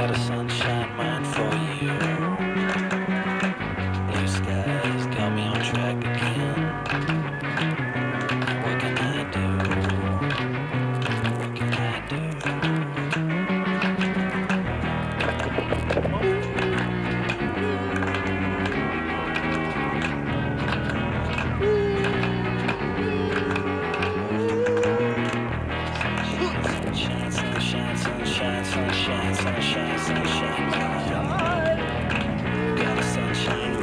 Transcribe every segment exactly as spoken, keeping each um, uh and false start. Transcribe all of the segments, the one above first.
got a sunshine mind for you. Blue skies got me on track again. What can I do? What can I do? Sunshine, sunshine, sunshine, sunshine, sunshine, sunshine, mind. Got a sunshine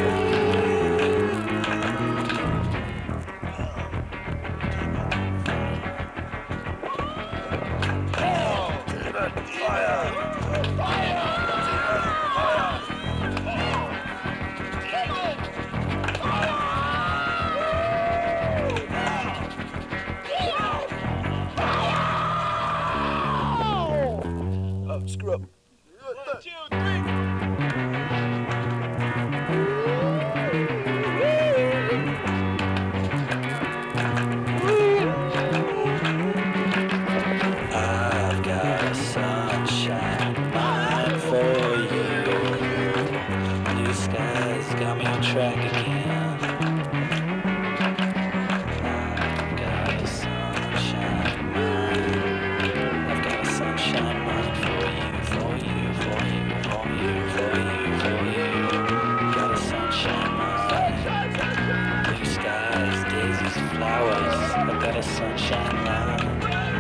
Oh, screw up. One, two, three. I've got a sunshine mind for you. Blue skies got me on track again. I've got a sunshine mind. I've got a sunshine mind for you, for you, for you, for you, for you, for you. Got a sunshine mind. Blue skies, daisies, flowers. I've got a sunshine mind.